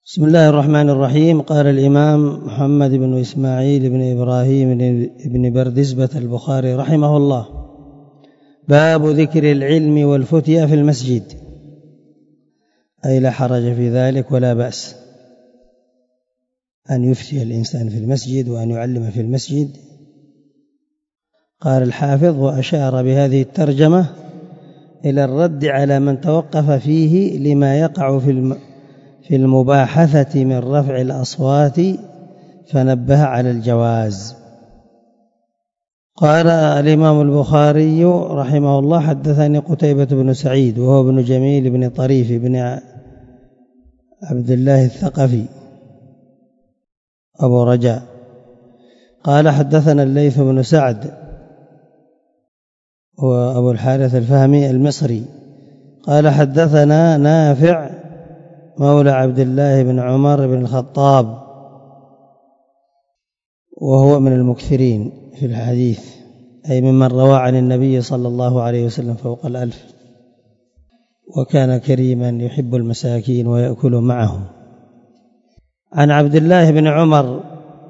بسم الله الرحمن الرحيم. قال الإمام محمد بن إسماعيل بن إبراهيم بن بردزبة البخاري رحمه الله: باب ذكر العلم والفتية في المسجد، أي لا حرج في ذلك ولا بأس أن يفتي الإنسان في المسجد وأن يعلم في المسجد. قال الحافظ: وأشار بهذه الترجمة إلى الرد على من توقف فيه لما يقع في المباحثة من رفع الأصوات، فنبه على الجواز. قال الإمام البخاري رحمه الله: حدثني قتيبة بن سعيد وهو ابن جميل بن طريف بن عبد الله الثقفي أبو رجاء. قال حدثنا الليث بن سعد وأبو الحارث الفهمي المصري. قال حدثنا نافع مولى عبد الله بن عمر بن الخطاب، وهو من المكثرين في الحديث، أي ممن روى عن النبي صلى الله عليه وسلم فوق 1000، وكان كريما يحب المساكين ويأكل معهم. عن عبد الله بن عمر،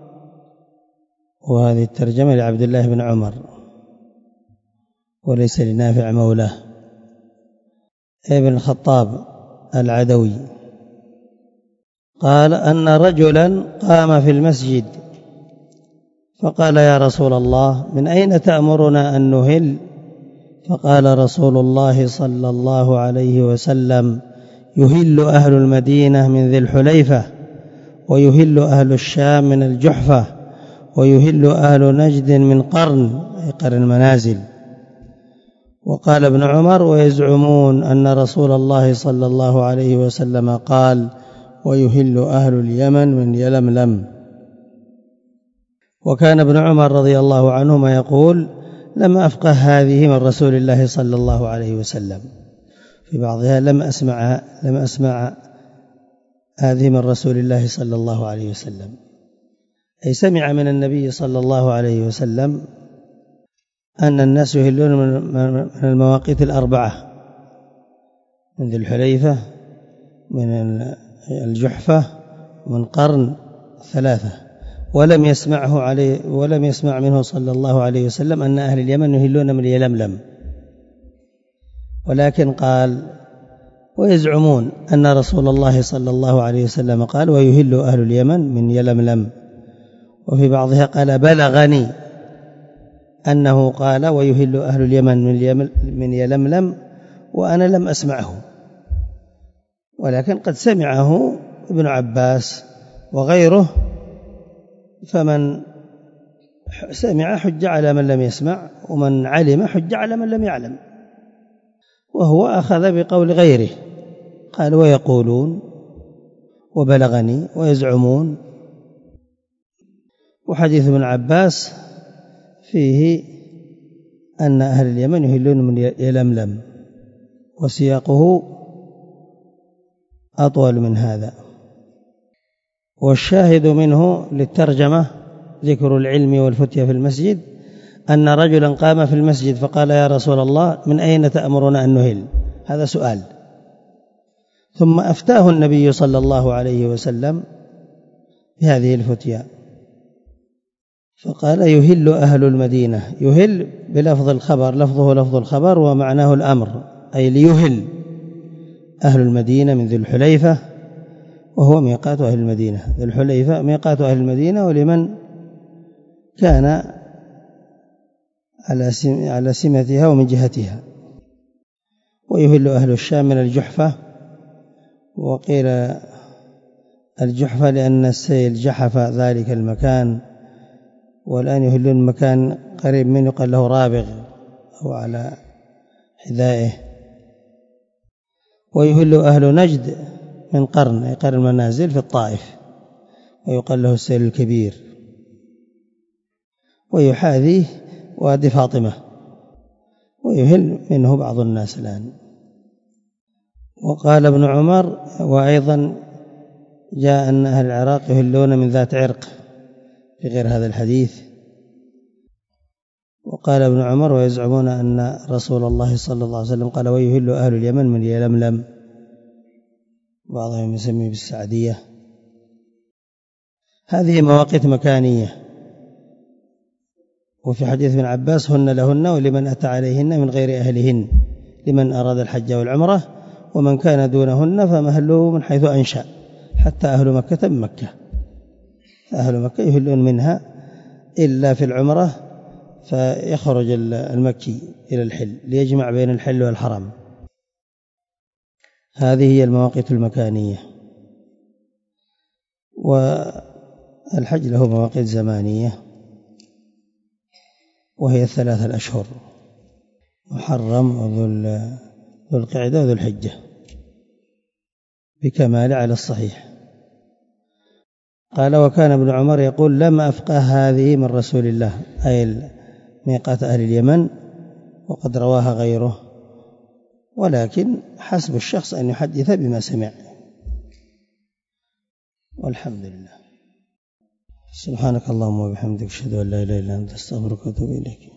وهذه الترجمة لعبد الله بن عمر وليس لنافع مولاه، ابن الخطاب العدوي. قال أن رجلا قام في المسجد فقال: يا رسول الله، من أين تأمرنا أن نهل؟ فقال رسول الله صلى الله عليه وسلم: يهل أهل المدينة من ذي الحليفة، ويهل أهل الشام من الجحفة، ويهل أهل نجد من قرن، أي قرن المنازل. وقال ابن عمر: ويزعمون أن رسول الله صلى الله عليه وسلم قال: ويهل أهل اليمن من يلملم. وكان ابن عمر رضي الله عنهما يقول: لم أفقه هذه من رسول الله صلى الله عليه وسلم. في بعضها: لم أسمع هذه من رسول الله صلى الله عليه وسلم، أي سمع من النبي صلى الله عليه وسلم أن الناس يهلون من المواقيت 4، من ذي الحليفة، من الجحفة، من قرن 3، ولم يسمع منه صلى الله عليه وسلم أن أهل اليمن يهلون من يلملم. ولكن قال: ويزعمون أن رسول الله صلى الله عليه وسلم قال: ويهل أهل اليمن من يلملم. وفي بعضها قال: بلغني أنه قال: ويهل أهل اليمن من يلملم، وأنا لم أسمعه، ولكن قد سمعه ابن عباس وغيره، فمن سمع حج على من لم يسمع، ومن علم حج على من لم يعلم. وهو أخذ بقول غيره، قال: ويقولون، وبلغني، ويزعمون. وحديث ابن عباس فيه أن أهل اليمن يهلون من يلملم، وسياقه أطول من هذا. والشاهد منه للترجمة ذكر العلم والفتية في المسجد، أن رجلا قام في المسجد فقال: يا رسول الله، من أين تأمرنا أن نهل؟ هذا سؤال. ثم أفتاه النبي صلى الله عليه وسلم بهذه الفتية، فقال: يهل أهل المدينة. يهل بلفظ الخبر، لفظه لفظ الخبر ومعناه الأمر، أي ليهل أهل المدينة من ذي الحليفة، وهو ميقات أهل المدينة. ذي الحليفة ميقات أهل المدينة، ولمن كان على سمتها ومن جهتها. ويهل أهل الشام من الجحفة، وقيل الجحفة لأن السيل جحف ذلك المكان، والآن يهلون مكان قريب منه يقال له رابغ أو على حذائه. ويهل أهل نجد من قرن، أي قرن المنازل في الطائف، ويقال له السيل الكبير. ويحاذيه وادي فاطمة، ويهل منه بعض الناس الآن. وقال ابن عمر: وأيضا جاء أن أهل العراق يهلون من ذات عرق في غير هذا الحديث. وقال ابن عمر: ويزعمون أن رسول الله صلى الله عليه وسلم قال: ويهل أهل اليمن من يلملم، بعضهم يسميه بالسعدية. هذه مواقيت مكانية. وفي حديث ابن عباس هن لهن ولمن أتى عليهن من غير أهلهن لمن أراد الحج والعمرة، ومن كان دونهن فمهله من حيث أنشأ، حتى أهل مكة من مكة، أهل مكة يهلون منها إلا في العمرة فيخرج المكي إلى الحل ليجمع بين الحل والحرم. هذه هي المواقيت المكانية. والحج له مواقيت زمانية وهي 3 أشهر: محرم وذو القعدة وذو الحجة بكمال على الصحيح. قال: وكان ابن عمر يقول: لم أفقه هذه من رسول الله، أي ميقات أهل اليمن، وقد رواها غيره، ولكن حسب الشخص أن يحدث بما سمع. والحمد لله. سبحانك اللهم وبحمدك، أشهد أن لا إله إلا أنت، أستغفرك وأتوب إليك.